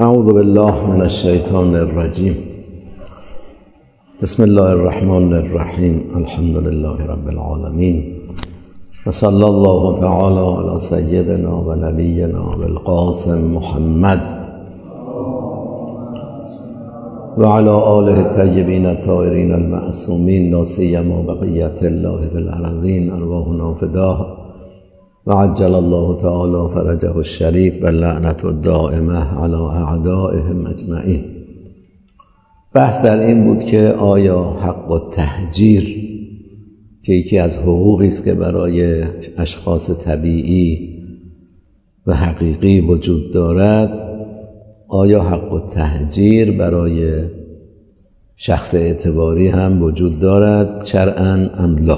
اعوذ بالله من الشیطان الرجیم. بسم الله الرحمن الرحیم. الحمد لله رب العالمین و صلی الله تعالی علی سیدنا و نبینا بالقاسم محمد و علی آله الطیبین الطاهرین المعصومین لا سیما بقیة الله فی الارضین ارواحنا فداه و عجل الله تعالی فرجه الشریف و لعنت الدائمه علی اعدائهم اجمعین. بحث در این بود که آیا حق التهجیر که یکی از حقوقی است که برای اشخاص طبیعی و حقیقی وجود دارد، آیا حق التهجیر برای شخص اعتباری هم وجود دارد شرعاً ام لا؟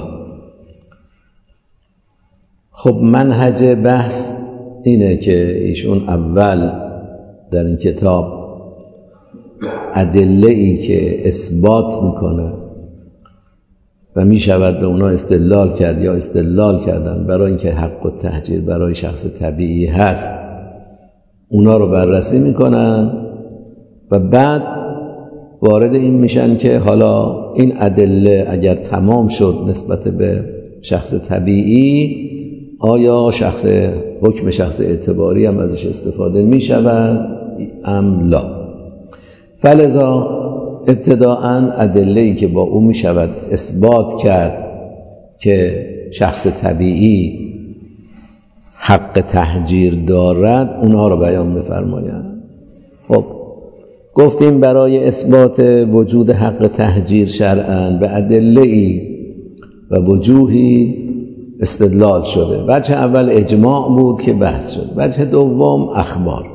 خب منهج بحث اینه که ایشون اول در این کتاب ادله‌ای که اثبات میکنه و میشود به اونا استدلال کرد یا استدلال کردن برای اینکه حق التهجیر برای شخص طبیعی هست، اونا رو بررسی میکنن و بعد وارد این میشن که حالا این ادله اگر تمام شد نسبت به شخص طبیعی، آیا حکم شخص اعتباری هم ازش استفاده میشود ام لا؟ فلذا ابتداءً ادله‌ای که با او میشود اثبات کرد که شخص طبیعی حق تهجیر دارد، اونها رو بیان می‌فرمایند. خب گفتیم برای اثبات وجود حق تهجیر شرعاً به ادله‌ای و وجوهی استدلال شده. وجه اول اجماع بود که بحث شد. وجه دوم اخبار.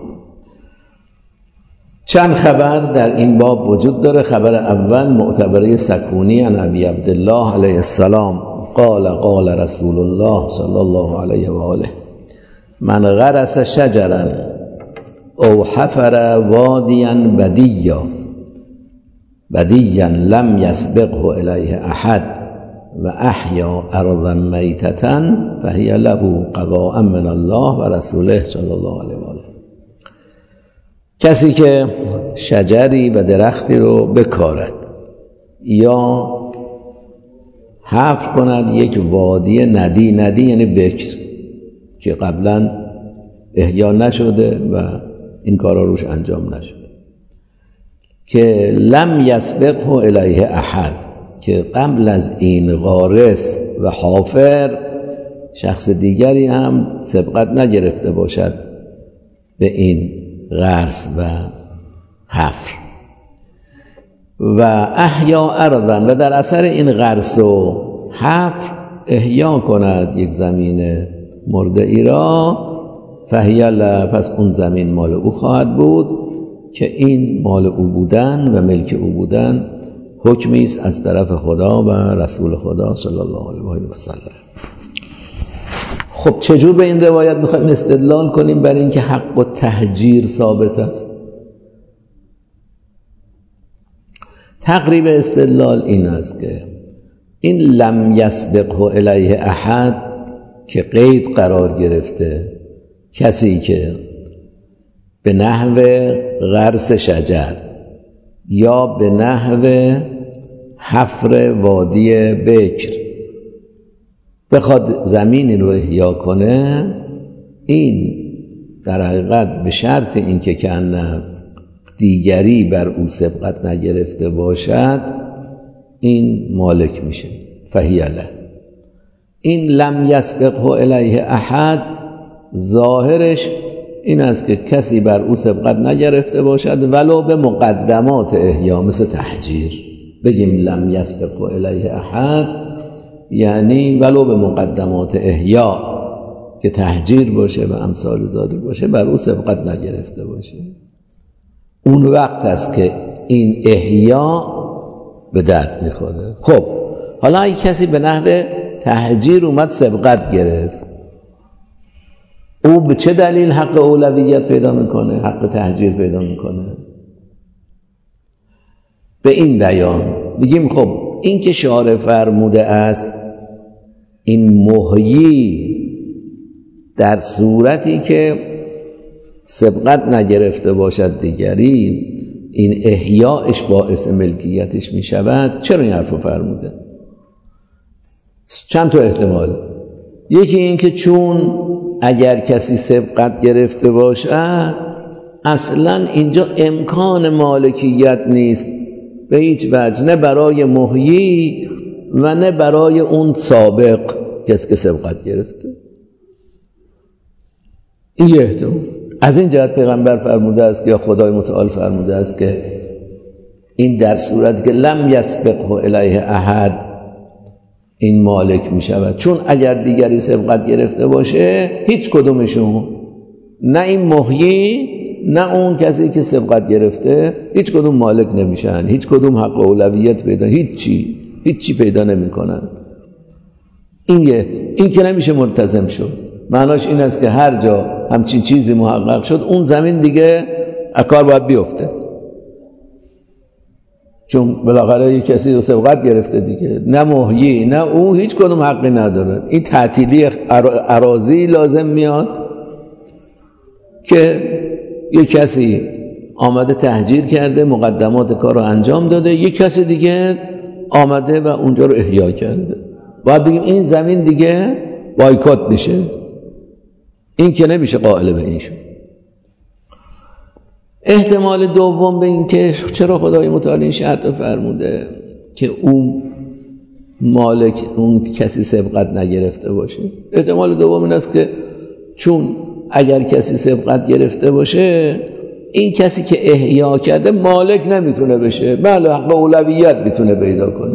چند خبر در این باب وجود داره. خبر اول معتبره سکونی عن ابی عبدالله علیه السلام قال رسول الله صلی الله علیه و آله من غرس شجرا او حفر وادیا بدیا لم یسبقه الیه احد و احیا ارضا میتة فهی له قضاء من الله و رسوله صلی الله علیه و آله. کسی که شجری و درختی رو بکارد یا حفر کند یک وادی ندی یعنی بکر که قبلا احیا نشده و این کارا روش انجام نشده، که لم یسبقه الیه احد، که قبل از این غارس و حافر شخص دیگری هم سبقت نگرفته باشد به این غرس و حفر. و احیا ارضا، و در اثر این غرس و حفر احیا کند یک زمین مرده ای را، فهی له، پس اون زمین مال او خواهد بود، که این مال او بودن و ملک او بودن حکمی است از طرف خدا و رسول خدا صلی الله علیه و سلم. خب چجور به این روایت میخوایم استدلال کنیم برای اینکه حق و تهجیر ثابت است؟ تقریب استدلال این است که این لم یسبقه الیه احد که قید قرار گرفته، کسی که به نحو غرس شجر یا به نحو حفر وادی بکر بخواد زمینی رو احیا کنه، این در حقیقت به شرط اینکه کنه دیگری بر او سبقت نگرفته باشد این مالک میشه. فهی له. این لم یسبقه الیه احد ظاهرش این است که کسی بر او سبقت نگرفته باشد ولو به مقدمات احیا، مثل تهجیر. بگیم لم یسبقه الیه احد یعنی ولو به مقدمات احیا که تهجیر باشه و امثال ذالک باشه بر او سبقت نگرفته باشه، اون وقت است که این احیا به درد میخوره. خب حالا این کسی به نحو تهجیر اومد سبقت گرفت، او به چه دلیل حق اولویت پیدا میکنه، حق تهجیر پیدا میکنه؟ به این بیان بگیم خب این که شارع فرموده است این محیی در صورتی که سبقت نگرفته باشد دیگری، این احیاءش باعث ملکیتش می شود. چرا این حرف رو فرموده؟ چند تا احتمال. یکی این که چون اگر کسی سبقت گرفته باشد اصلا اینجا امکان مالکیت نیست به هیچ وجه، نه برای محیی و نه برای اون سابق کسی که سبقت گرفته. این یه احتمال. از این جهت پیغمبر فرموده است یا خدای متعال فرموده است که این در صورتی که لم یسبقه الیه احد این مالک می شود، چون اگر دیگری سبقت گرفته باشه هیچ کدومشون، نه این محیی نه اون کسی که سبقت گرفته، هیچ کدوم مالک نمیشن، هیچ کدوم حق اولویت پیدا، هیچی پیدا نمی کنن. این که نمیشه ملتزم شد. معناش این است که هر جا همچین چیزی محقق شد اون زمین دیگه کار باید بیفته، چون بالاخره یک کسی رو سبقت گرفته دیگه، نه محیی نه او هیچ کدوم حقی نداره. این تعطیلی اراضی لازم میاد که یک کسی آمده تهجیر کرده، مقدمات کار رو انجام داده، یک کسی دیگه آمده و اونجا رو احیا کرده، باید بگیم این زمین دیگه بایکات میشه. این که نمیشه قائل به این شد. احتمال دوم به این که چرا خدای متعال این شرط فرموده که اون مالک اون کسی سبقت نگرفته باشه، احتمال دوم این است که چون اگر کسی سبقت گرفته باشه این کسی که احیا کرده مالک نمیتونه بشه، بله حق اولویت میتونه پیدا کنه.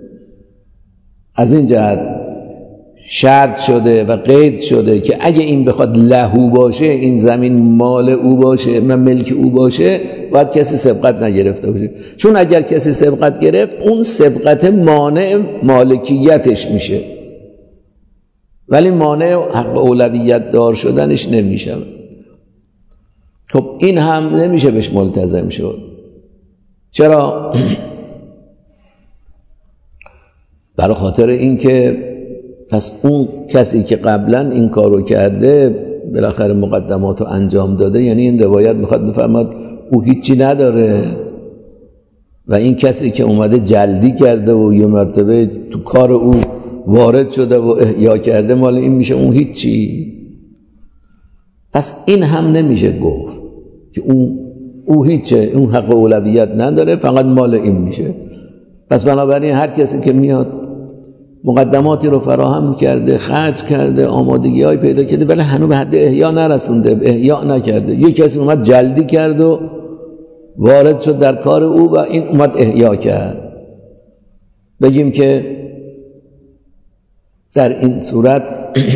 از این جهت شرط شده و قید شده که اگه این بخواد لهو باشه، این زمین مال او باشه و ملک او باشه، باید کسی سبقت نگرفته باشه، چون اگر کسی سبقت گرفت اون سبقت مانع مالکیتش میشه، ولی مانع حق اولویت دار شدنش نمیشه. خب این هم نمیشه بهش ملتزم شد. چرا؟ برای خاطر این که پس اون کسی که قبلا این کارو کرده بالاخره مقدمات رو انجام داده، یعنی این روایت میخواد بفرماد او هیچی نداره و این کسی که اومده جلدی کرده و یه مرتبه تو کار او وارد شده و احیا کرده مال این میشه، اون هیچی. پس این هم نمیشه گفت که او هیچه، اون حق اولویت نداره، فقط مال این میشه. پس بنابراین هر کسی که میاد مقدماتی رو فراهم کرده، خرج کرده، آمادگی‌های پیدا کرده، ولی هنوز به حد احیا نرسونده، احیا نکرده، یک کسی اومد جلدی کرد و وارد شد در کار او و این اومد احیا کرد، بگیم که در این صورت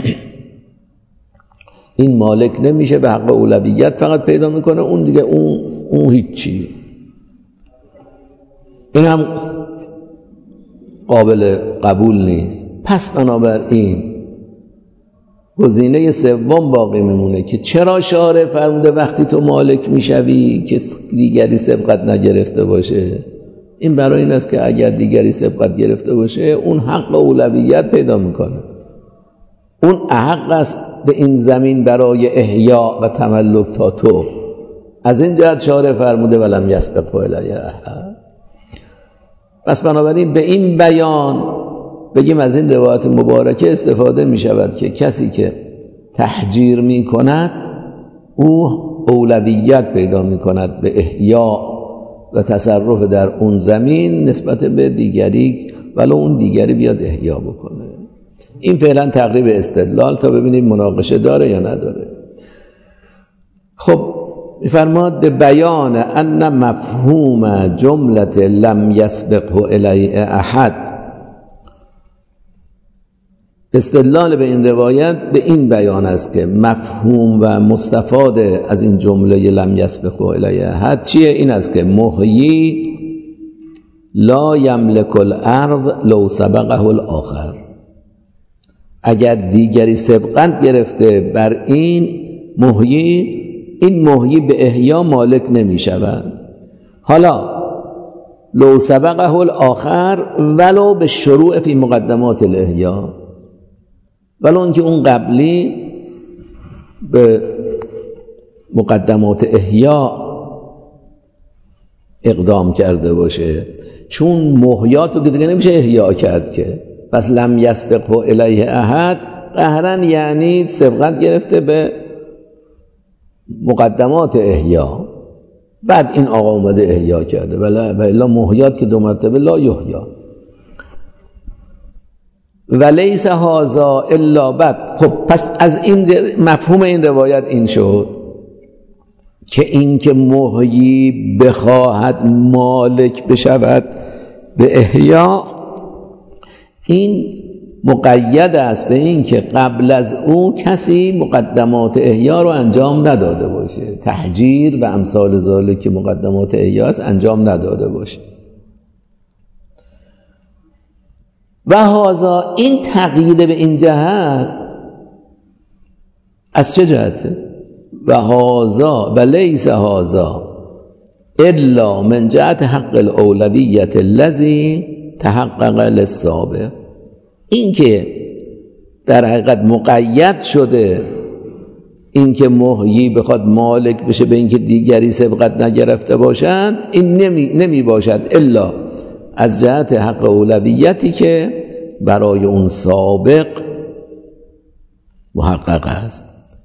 این مالک نمیشه، به حق اولویت فقط پیدا میکنه، اون دیگه اون هیچی. این هم قابل قبول نیست. پس بنابراین گزینه سوم باقی میمونه که چرا شارع فرموده وقتی تو مالک میشوی که دیگری سبقت نگرفته باشه. این برای این است که اگر دیگری سبقت گرفته باشه اون حق اولویت پیدا میکنه، اون احق است به این زمین برای احیا و تملک تا تو. از این جهت شارع فرموده ولم یسبقه الیه احد. پس بنابراین به این بیان بگیم از این روایت مبارکه استفاده می شود که کسی که تهجیر می کند او اولویت پیدا می کند به احیا و تصرف در اون زمین نسبت به دیگری، ولو اون دیگری بیاد احیا بکنه. این فعلا تقریب استدلال تا ببینیم مناقشه داره یا نداره. خب می‌فرماد به بیان ان مفهوم جملت لم یسبقه الیه احد، استدلال به این روایت به این بیان است که مفهوم و مستفاد از این جمله لم یسبقه الیه احد چیه؟ این است که محیی لا یملک الارض لو سبقه الاخر. اگر دیگری سبقت گرفته بر این محیی، این محیی به احیا مالک نمی شود. حالا لو سبقه الاخر ولو به شروع فی مقدمات الاحیا، ولو اینکه اون قبلی به مقدمات احیا اقدام کرده باشه، چون محیات رو که دیگه نمیشه احیا کرد که. پس لم یسبقه الیه احد قهرن یعنی سبقت گرفته به مقدمات احیا، بعد این آقا اومده احیا کرده. و الا محیات که دو مرتبه لا یحیا. و لیس هذا الا بعد. خب پس از این مفهوم این روایت این شد که این که محیی بخواهد مالک بشود به احیا، این مقید است به این که قبل از اون کسی مقدمات احیا رو انجام نداده باشه، تهجیر و امثال ذالک که مقدمات احیا است انجام نداده باشه. و هذا این تقیید به این جهت از چه جهته؟ و هذا و لیس هذا الا من جهت حق الاولویت الذی تحقق للسابق. این که در حقیقت مقید شده این که محیی بخواد مالک بشه به این که دیگری سبقت نگرفته باشند، این نمی باشد الا از جهت حق اولویتی که برای اون سابق محقق است.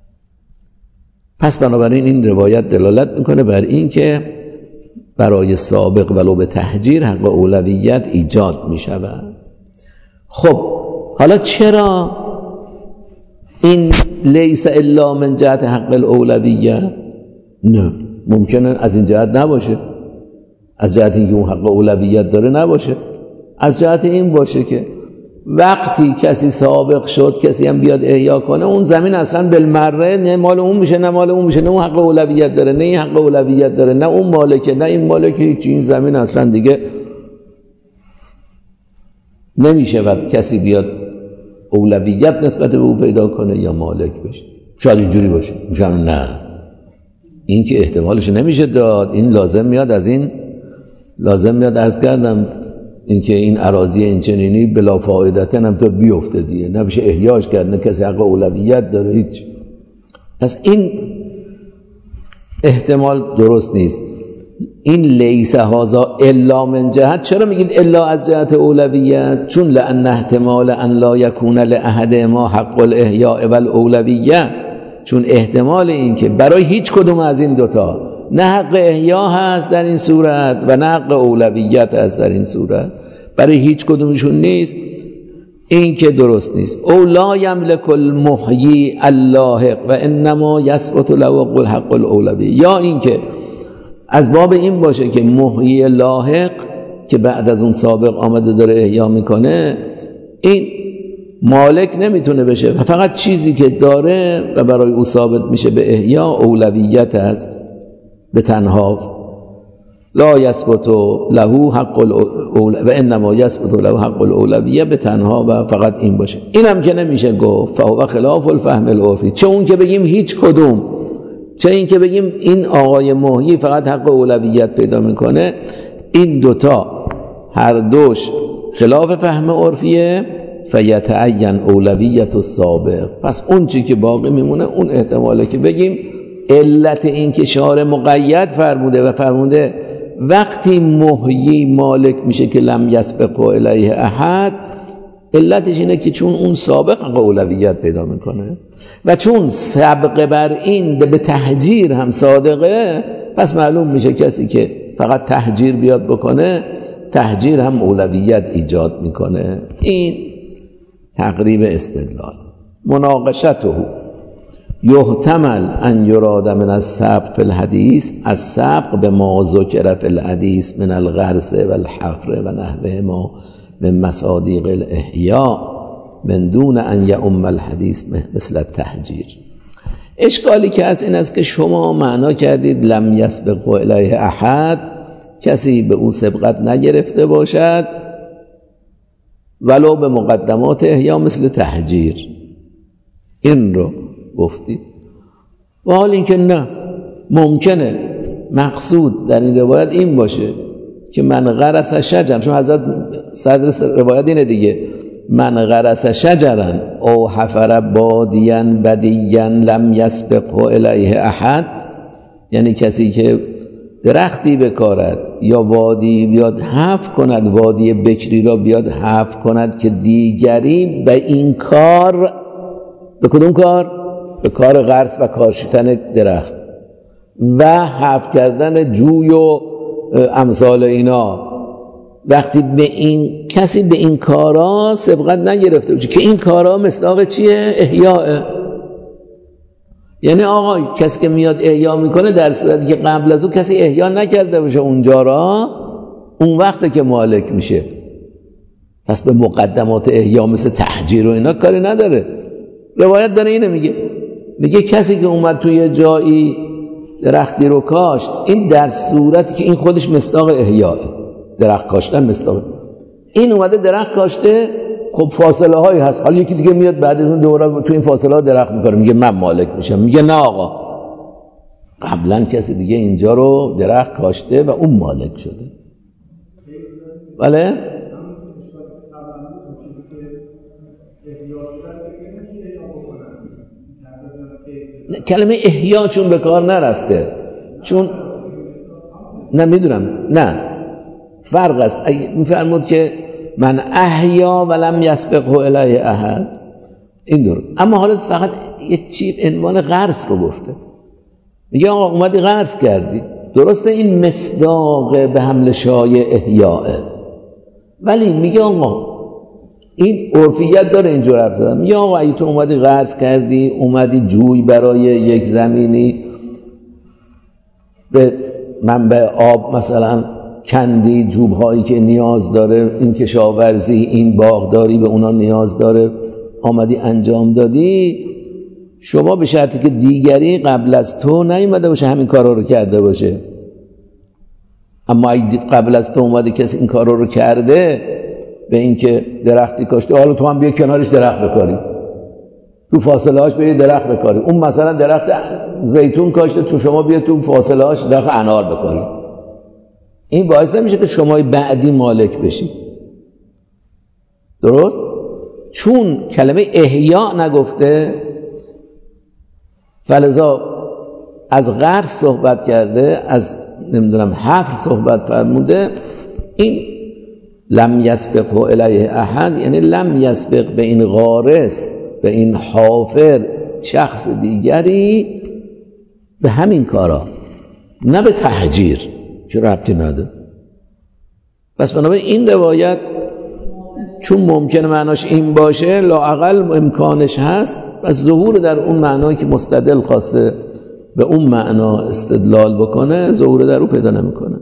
پس بنابراین این روایت دلالت میکنه بر این که برای سابق ولو به تهجیر حق اولویت ایجاد میشود. خب حالا چرا این لیس الا من جهت حق الاولویت؟ نه، ممکنه از این جهت نباشه، از جهت اینکه اون حق اولویت داره نباشه، از جهت این باشه که وقتی کسی سابق شد کسی هم بیاد احیا کنه، اون زمین اصلا بالمره نه مال اون میشه نه مال اون میشه، نه اون حق اولویت داره نه این حق اولویت داره، نه اون مالکه نه این مالکه، هیچ. این زمین اصلا دیگه نمیشه و کسی بیاد اولویت نسبت به او پیدا کنه یا مالک بشه. شاید اینجوری باشه، میگم نه، این که احتمالش نمیشه داد. این لازم میاد عرض کردم اینکه این اراضی این چنینی بلا فایدتا هم تو بیفته دیگه، نمیشه احیاش کرد، نه کسی حق اولویت داره هیچ. پس این احتمال درست نیست. این لیس هذا الا من جهت، چرا میگید الا از جهت اولویت؟ چون لان احتمال ان لا یکون لاحد ما حق الاحیاء والاولویه، چون احتمال این که برای هیچ کدوم از این دوتا نه حق احیا هست در این صورت و نه حق اولویت هست در این صورت، برای هیچ کدومشون نیست، این که درست نیست. او لا یملک المحیی اللاحق و انما یثبت له حق الاولویه، یا این که از باب این باشه که محیی لاحق که بعد از اون سابق آمده داره احیا میکنه، این مالک نمیتونه بشه و فقط چیزی که داره و برای او ثابت میشه به احیا اولویت است به تنها. لا یثبت له حق و انما یثبت له حق الاولویه به تنها و فقط این باشه. اینم که نمیشه گفت فهو خلاف الفهم العرفی، چه اون که بگیم هیچ کدوم، چه این که بگیم این آقای محیی فقط حق اولویت پیدا میکنه، این دوتا هر دوش خلاف فهم عرفیه. فیتعین اولویت السابق، پس اون چی که باقی میمونه اون احتماله که بگیم علت این که شارع مقید فرموده وقتی محیی مالک میشه که لم یسبقه الیه احد، علتش اینه که چون اون سابق اولویت پیدا میکنه و چون سبق بر این به تهجیر هم صادقه، پس معلوم میشه کسی که فقط تهجیر بیاد بکنه، تهجیر هم اولویت ایجاد میکنه. این تقریب استدلال. مناقشته یحتمل ان یراد من السبق فی الحدیث السبق به ما ذکر فی الحدیث من الغرس و الحفر و نحوه ما من مصادیق الاحیاء من دون ان یؤم الحدیث مثل التهجیر. اشکالی که از این است که شما معنا کردید لم یسبق الیه احد، کسی به او سبقت نگرفته باشد ولو به مقدمات احیا مثل تهجیر، این رو گفتی. و حال این که نه، ممکنه مقصود در این روایت این باشه که من غرس شجرا، چون حضرت صدر روایت اینه دیگه، من غرس شجرا او حفر بادیا بدیا لم یسبقه الیه احد، یعنی کسی که درختی بکارد یا وادی بیاد حفر کند، وادی بکری را بیاد حفر کند که دیگری به این کار، به کدوم کار؟ به کار غرس و کاشتن درخت و حفر کردن جوی و امثال اینا، وقتی به این کسی به این کارا سبقت نگرفته باشه که این کارا مصداق چیه؟ احیاء. یعنی آقا کسی که میاد احیا میکنه در صورتی که قبل از اون کسی احیا نکرده باشه اونجا را، اون وقته که مالک میشه. پس به مقدمات احیا مثل تحجیر و اینا کاری نداره. روایت داره اینه میگه کسی که اومد توی جایی درختی رو کاشت، این در صورتی که این خودش مصداق احیاء، درخت کاشتن مصداق، این اومده درخت کاشته، خب فاصله هایی هست، حالا یکی دیگه میاد بعد از اون دوره تو این فاصله ها درخت میکنه، میگه من مالک میشم. میگه نه آقا، قبلا کسی دیگه اینجا رو درخت کاشته و اون مالک شده. بله؟ کلمه احیا چون به کار نرفته، چون نمیدونم، نه فرق است. میفرمود که من احیا ولم یسبقه الیه احد، این دور. اما حالا فقط یک چیز عنوان غرس رو گفته، میگه آقا اومدی غرس کردی، درسته این مصداق به حمل شایع احیاء، ولی میگه آقا این عرفیت داره اینجور حرف زدن. میگه آقا اگه تو اومدی غرس کردی، اومدی جوی برای یک زمینی به منبع آب مثلا کندی، جوبهایی که نیاز داره، این کشاورزی، این باغداری به اونا نیاز داره، آمدی انجام دادی، شما به شرطی که دیگری قبل از تو نیومده باشه همین کارا رو کرده باشه. اما اگه قبل از تو اومده کسی این کارا رو کرده، به این که درختی کاشته، حالا تو هم بیا کنارش درخت بکاری، تو فاصله هاش بیا درخت بکاری، اون مثلا درخت زیتون کاشته، تو شما بیا تو فاصله هاش درخت انار بکاری، این باعث نمیشه که شما بعدی مالک بشی. درست؟ چون کلمه احیا نگفته، فلذا از غرس صحبت کرده، از نمیدونم حفر صحبت فرموده. این لم یسبقه الیه احد یعنی لم یسبق به این غارس، به این حافر شخص دیگری به همین کارا، نه به تحجیر که ربطی نداره. پس بنابراین این روایت چون ممکنه معناش این باشه، لااقل امکانش هست، و ظهور در اون معنایی که مستدل خواسته به اون معنا استدلال بکنه ظهور در اون پیدا نمیکنه.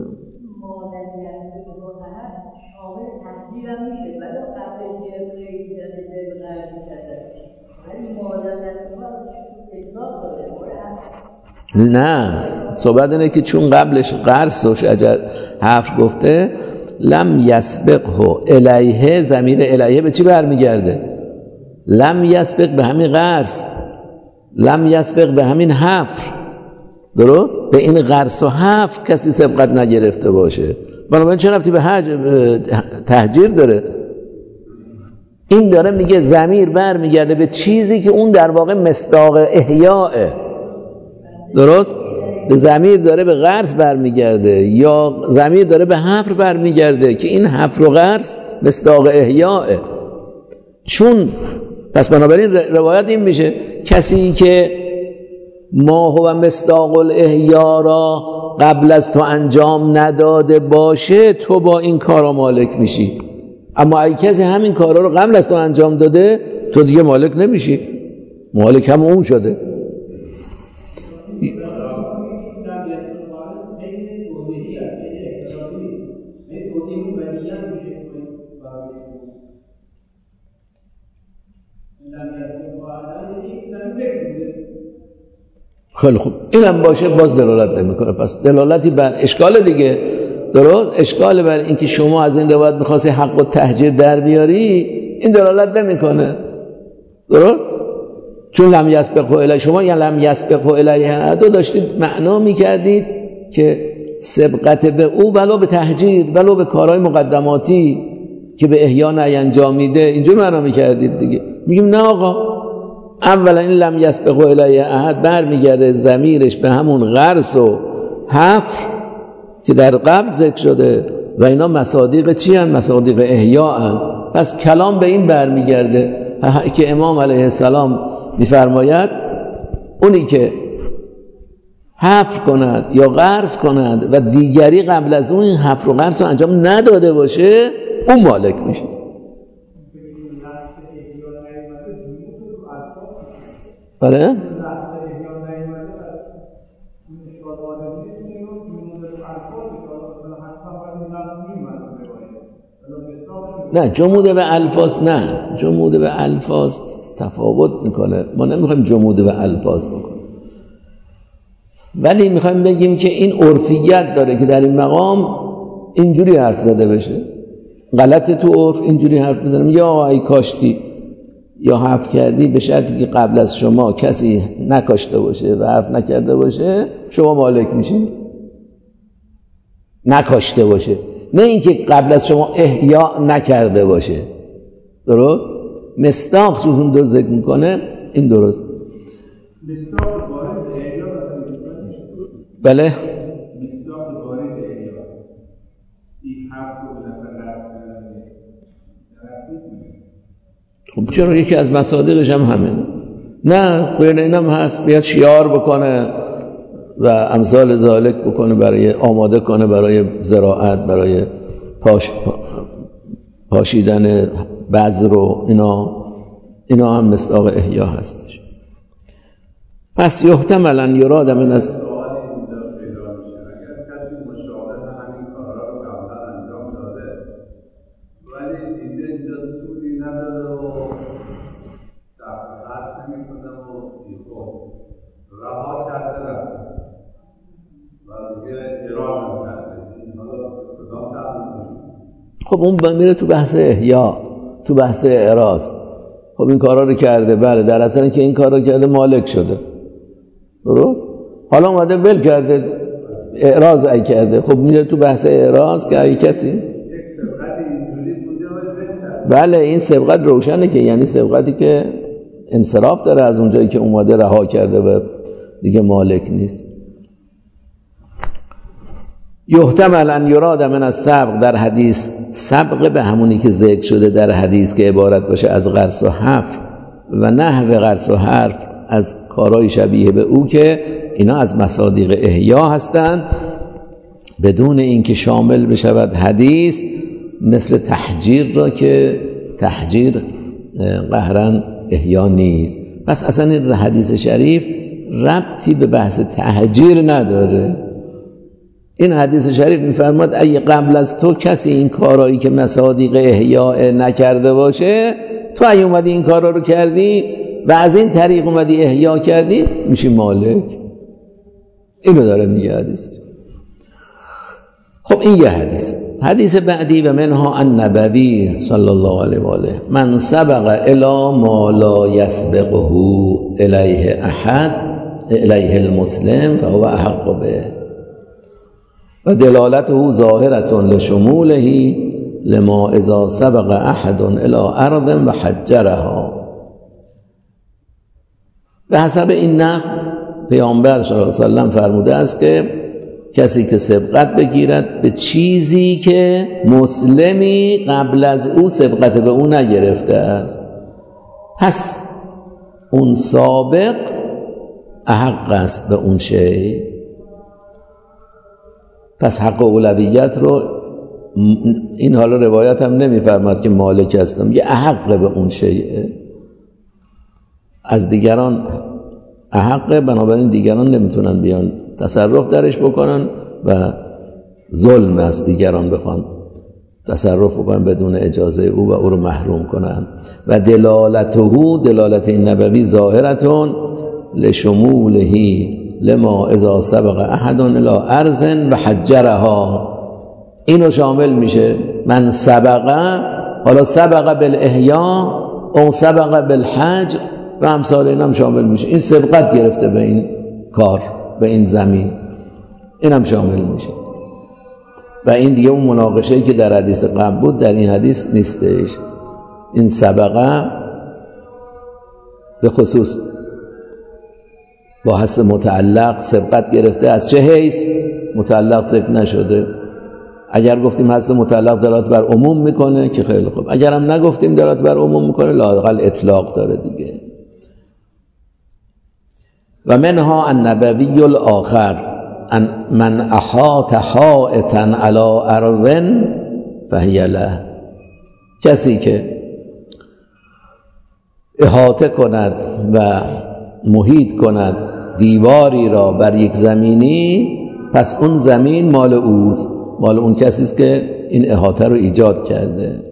نه، صحبت اینه که چون قبلش غرس و شجر حفر گفته، لم یسبقه الیه، ضمیر الیه به چی برمیگرده؟ لم یسبق به همین غرس، لم یسبق به همین حفر. درست؟ به این غرس و حفر کسی سبقت نگرفته باشه. بنابراین چه رفتی به تحجیر داره؟ این داره میگه ضمیر برمیگرده به چیزی که اون در واقع مصداق احیاء. درست؟ به ضمیر داره به غرس برمیگرده، یا ضمیر داره به حفر برمیگرده که این حفر و غرس مصداق احیاء. چون پس بنابراین روایت این میشه کسی که ما هو مصداق الاحیاء را قبل از تو انجام نداده باشه، تو با این کارا مالک میشی. اما اگه کسی همین کارا رو قبل از تو انجام داده، تو دیگه مالک نمیشی، مالک هم اون شده. خیلی خوب، اینم باشه باز دلالت نمیکنه. پس دلالتی بر اشکال دیگه. درست؟ اشکال بر اینکه شما از این روایت می‌خواستی حق و تحجیر در بیاری، این دلالت نمیکنه. درست؟ چون لم یسبقه الیه، شما یا لم یسبقه الیه دو داشتید معنا میکردید که سبقت به او ولو به تحجیر، ولو به کارهای مقدماتی که به احیا نینجامیده، اینجور معنا میکردید دیگه. میگیم نه آقا، اولا این لم یسبق الیه احد برمیگرده ضمیرش به همون غرس و حفر که در قبل ذکر شده و اینا مصادیق چی هن؟ مصادیق احیا هن. پس کلام به این برمیگرده که امام علیه السلام میفرماید اونی که حفر کند یا غرس کند و دیگری قبل از اون این حفر و غرس رو انجام نداده باشه اون مالک میشه. بله؟ نه جمود به الفاظ نه، جمود به الفاظ تفاوت میکنه. ما نمیخوایم جمود به الفاظ بکنیم، ولی میخوایم بگیم که این عرفیت داره که در این مقام اینجوری حرف زده بشه. غلط تو عرف اینجوری حرف بزنیم یا آقای کاشتی یا حرف کردی به شرطی که قبل از شما کسی نکاشته باشه و حرف نکرده باشه شما مالک میشین. نکاشته باشه، نه اینکه قبل از شما احیا نکرده باشه. درست؟ مصداق چون دو ذکر میکنه این درست. مصداق بارز احیا بله مصداق بارز احیا این حرف رو به نفر رست خب چرا یکی از مصادیقش هم همینه. نه غیر اینم هست، بیاد شیار بکنه و امثال ذالک بکنه برای آماده کنه برای زراعت، برای پاشیدن بذر و اینا هم مصداق احیا هستش. پس یحتمل ان یراد من از خب اون میره تو بحث احیا، تو بحث اعراض. خب این کارا رو کرده، بله در اصل که این کارا کرده مالک شده، درست؟ حالا اومده ول کرده، اعراض ای کرده، خب میره تو بحث اعراض که ای کسی یک سبقت اینجوری بوده ولی ول کرده. بله این سبقت روشنه که یعنی سبقتی که انصراف داره از اونجایی که اومده رها کرده و دیگه مالک نیست. یحتمل ان یراد من السبق در حدیث سبق به همونی که ذکر شده در حدیث که عبارت باشه از غرس و حفر و نحو غرس و حفر از کارهای شبیه به او که اینا از مصادیق احیا هستند بدون اینکه شامل بشود حدیث مثل تحجیر را که تحجیر قهرن احیا نیست. پس اصلا این حدیث شریف ربطی به بحث تحجیر نداره. این حدیث شریف میفرماد اگه قبل از تو کسی این کارهایی که مصادیق احیا نکرده باشه تو اگه اومدی این کارا رو کردی و از این طریق اومدی احیا کردی میشی مالک. اینو داره میگه حدیث. خب این یه حدیث بعدی و منها النبوی صلی الله علیه و آله من سبق الی ما لا یسبقه الیه احد الیه المسلم فهو احق به و دلالته ظاهرة لشموله لما اذا سبق احد الى ارض و حجرها. به حسب این نقل پیامبر صلی الله علیه و سلم فرموده است که کسی که سبقت بگیرد به چیزی که مسلمی قبل از او سبقت به او نگرفته است پس اون سابق احق است به اون شی. پس حق اولویت رو این حالا روایت هم نمیفرماد که مالک هستم، یه احق به اون شیء، از دیگران احق، بنابراین دیگران نمیتونن بیان تصرف درش بکنن و ظلم از دیگران بخوان تصرف بکنن بدون اجازه او و او رو محروم کنن. و دلالت این نبوی ظاهرتون لشموله لما اذا سبق احد الى ارض و حجرها. اینو شامل میشه من سبقه، حالا سبقه بالاحیا او سبقه بالحجر و امثال اینم شامل میشه. این سبقت گرفته به این کار، به این زمین، اینم شامل میشه. و این دیگه اون مناقشه‌ای که در حدیث قبل بود در این حدیث نیستش. این سبقه به خصوص با حس متعلق سبقت گرفته، از چه حیث متعلق ذکر نشده. اگر گفتیم حس متعلق دلالت بر عموم میکنه که خیلی خوب، اگر هم نگفتیم دلالت بر عموم میکنه لااقل اطلاق داره دیگه. و منها النبوی الاخر ان من احاط حائطا علی ارض فهی له، کسی که احاطه کند و محیط کند دیواری را بر یک زمینی، پس اون زمین مال اوست، مال اون کسی است که این احاطه رو ایجاد کرده.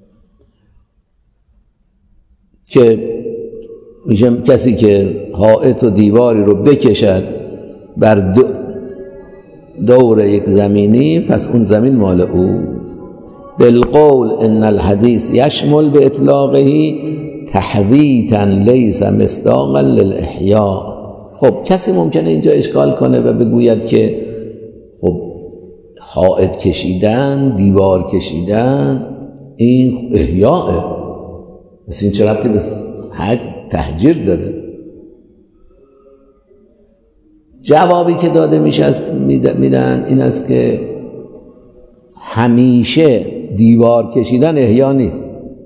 که میشه کسی که حائط و دیواری رو بکشد بر دور یک زمینی، پس اون زمین مال اوست. بالقول ان الحدیث یشمل به اطلاقه تحویتا لیس مصداقا للاحیاء. خب کسی ممکنه اینجا اشکال کنه و بگوید که خب حائط کشیدن، دیوار کشیدن این احیاءه، مثل این چه ربطی به تهجیر داره؟ جوابی که داده میدن این است که همیشه دیوار کشیدن احیا نیست.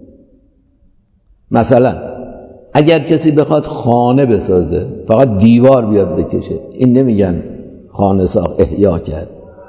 مثلا اگر کسی بخواد خانه بسازه فقط دیوار بیاد بکشه، این نمیگن خانه ساخت احیا کرد.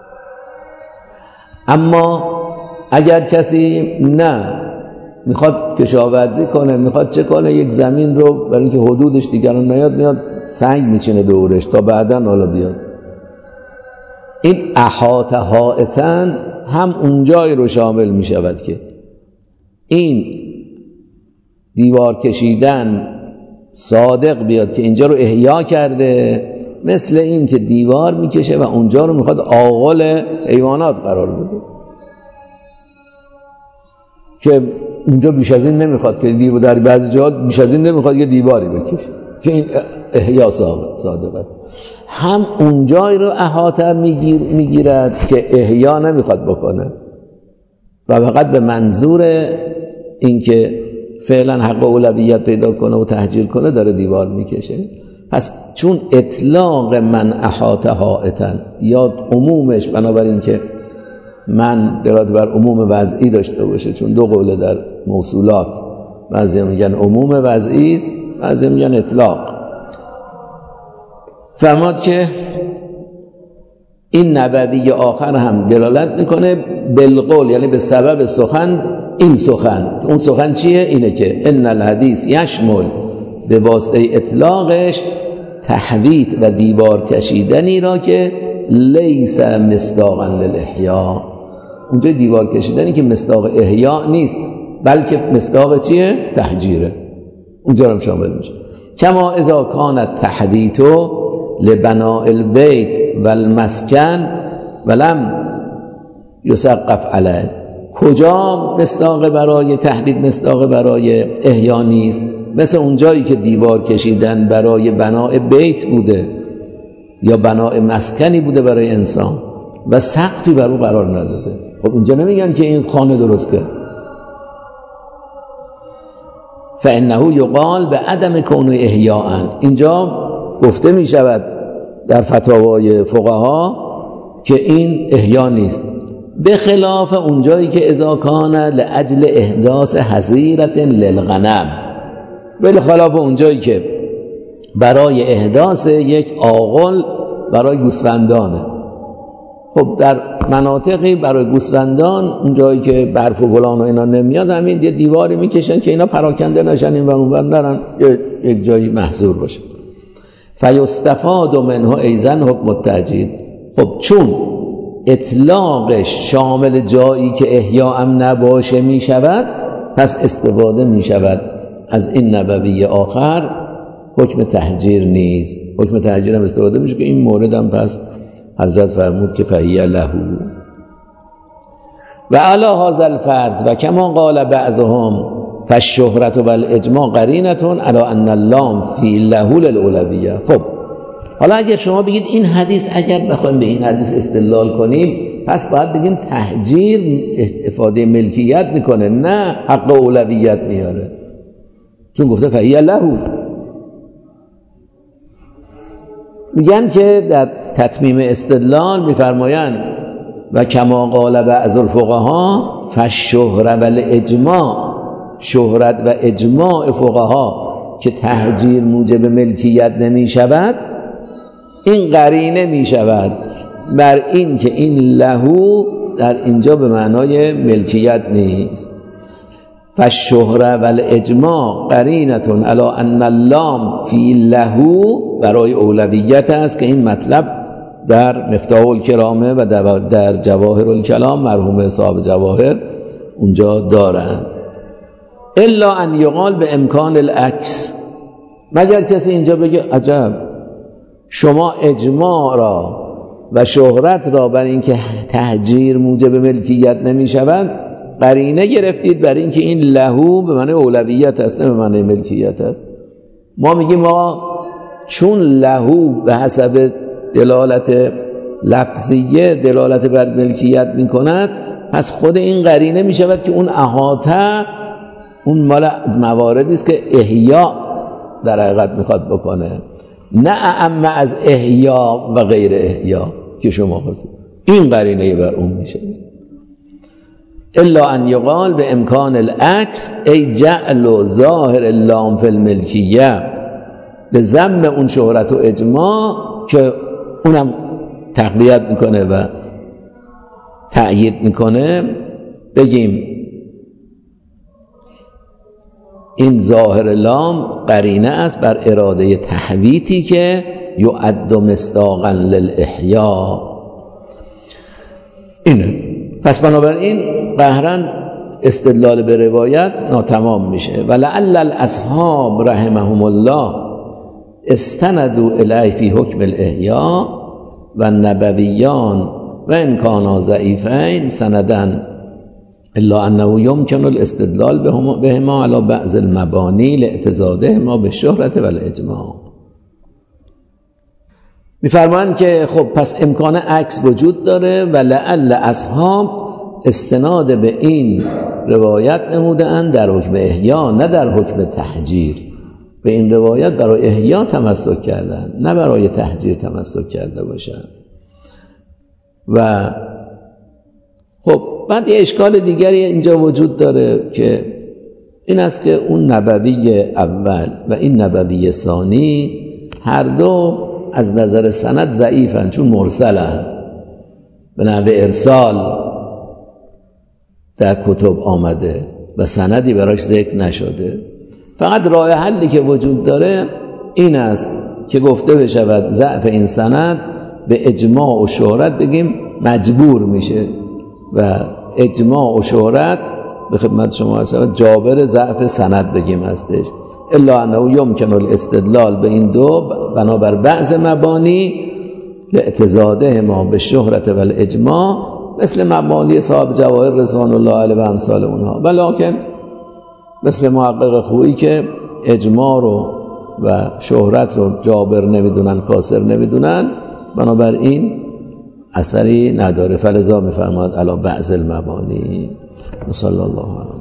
اما اگر کسی نه میخواد کشاورزی کنه، میخواد چه کنه، یک زمین رو برای اینکه حدودش دیگران نیاد میاد سنگ میچینه دورش تا بعداً حالا بیاد، این احاطه حائطن هم اونجای رو شامل میشود که این دیوار کشیدن صادق بیاد که اینجا رو احیا کرده، مثل این که دیوار میکشه و اونجا رو میخواد آغل حیوانات قرار بده که اونجا بیش از این نمیخواد که دیوار، در بعضی جاها بیش از این نمیخواد که دیواری بکشه که این احیا صادقه. هم اونجای رو احاطه میگیرد که احیا نمیخواد بکنه و فقط به منظور اینکه فعلا حق اولویت پیدا کنه و تهجیر کنه داره دیوار میکشه. پس چون اطلاق من احاطه حائطا یا عمومش بنابراین که من دلالت بر عموم وضعی داشته باشه، چون دو قوله در موصولات، بعضی میگن عموم وضعی است، بعضی میگن اطلاق. فرماد که این نبوی آخر هم دلالت میکنه بالقول، یعنی به سبب سخن. این سخن، اون سخن چیه؟ اینه که ان الحدیث یشمل، به واسطه اطلاقش تحویط و دیوار کشیدنی را که لیس مصداقا للاحیاء، اونجا دیوار کشیدنی که مصداق احیاء نیست بلکه مصداق چیه؟ تهجیره، اونجا هم شامل میشه. کما اذا کان التحدیث لبناء البیت والمسکن ولم یسقف علیه، کجا مصداق برای تحدید مصداق برای احیا نیست؟ مثل اونجایی که دیوار کشیدن برای بناء بیت بوده یا بناء مسکنی بوده برای انسان و سقفی بر او قرار نداده. خب اینجا نمیگن که این خانه درست کرد. فانه یقال به عدم کون احیاء، اینجا گفته می شود در فتاوای فقها که این احیا نیست، به خلاف اونجایی که اذا کان لاجل احداث حظیرة للغنم، به خلاف اونجایی که برای احداث یک آغل برای گوسفندانه. خب در مناطقی برای گوسفندان اونجایی که برف و فلان و اینا نمیاد، همین یه دیواری میکشن که اینا پراکنده نشن، این و اون ور نرن، یک جایی محصور باشه. فیستفاد منه ایضا حکم التهجیر. خب چون اطلاقش شامل جایی که احیا هم نباشه میشود، پس استفاده میشود از این نبوی آخر حکم تهجیر نیست. حکم تهجیر هم استفاده میشه که این مورد هم پس حضرت فرمود که فهی له. و علی هذا الفرض و کما قال بعضهم فالشهرة والاجماع قرینة علی ان اللام فی له للاولویه. خب حالا اگر شما بگید این حدیث، اگر بخوایم به این حدیث استدلال کنیم، پس باید بگیم تهجیر افاده ملکیت میکنه، نه حق اولویت میاره، چون گفته فهی له. میگن که در تتمیم استدلال میفرمایند و کما قال بعض الفقها فالشهره والاجماع، شهرت و اجماع فقها که تهجیر موجب ملکیت نمی شود، این قرینه می شود بر این که این لهو در اینجا به معنای ملکیت نیست. فالشهره والاجماع قرینتون علی ان اللام فی لهو برای اولویت است که این مطلب در مفتاح الکرامه و در جواهر الکلام مرحوم صاحب جواهر اونجا دارن. الا ان یقال به امکان العکس، مگر کسی اینجا بگه عجب شما اجماع را و شهرت را بر اینکه تهجیر موجب ملکیت نمی شود قرینه گرفتید بر اینکه این لهو به معنی اولویت است نه به معنی ملکیت است. ما میگیم ما چون لهو به حسب دلالت لفظیه دلالت بر ملکیت میکند، پس خود این قرینه میشود که اون احاطه اون مال مواردی است که احیا در حقیقت میخواد بکنه، نه اعم از احیا و غیر احیا که شما خواستید. این قرینه بر اون میشه. الا ان یقال به امکان العکس ای جعل ظاهر اللام فی الملکیه، به ضم اون شهرت و اجماع که اونم تقویت میکنه و تأیید میکنه، بگیم این ظاهر لام قرینه است بر اراده تحویتی که یعد مصداقا للاحیا. اینه. پس بنابراین قهرن استدلال به روایت ناتمام میشه. ولعل الاصحاب رحمهم الله استندوا الیه فی حکم الاحیا و النبویان و ان کانا ضعیفین سندن الا انه یمکن الاستدلال بهما علی بعض المبانی لاعتضادهما بالشهرة والاجماع. میفرمایند که خب پس امکان عکس وجود داره و لعل اصحاب استناد به این روایت نمودند در حکم احیا نه در حکم تهجیر. به این روایت برای احیا تمسک کردن نه برای تهجیر تمسک کرده باشند. و خب بعد یه اشکال دیگری اینجا وجود داره که این است که اون نبوی اول و این نبوی ثانی هر دو از نظر سند ضعیفن، چون مرسلن، به نحو ارسال در کتب آمده و سندی براش ذکر نشده. فقط راه حلی که وجود داره این است که گفته بشود ضعف این سند به اجماع و شهرت بگیم مجبور میشه و اجماع و شهرت به خدمت شما هستم جابر ضعف سند بگیم هستش. الا انه یمکن الاستدلال به این دو بنابر بعض مبانی لاعتضادهما به شهرت و الاجماع مثل مبانی صاحب جواهر رضوان الله علیه و امثال اونها، ولکن مثل محقق خویی که اجماع رو و شهرت رو جابر نمیدونن کاسر نمیدونن، بنابراین اثری نداره. فلذا میفرماد علی بعض المبانی. صلی الله علیه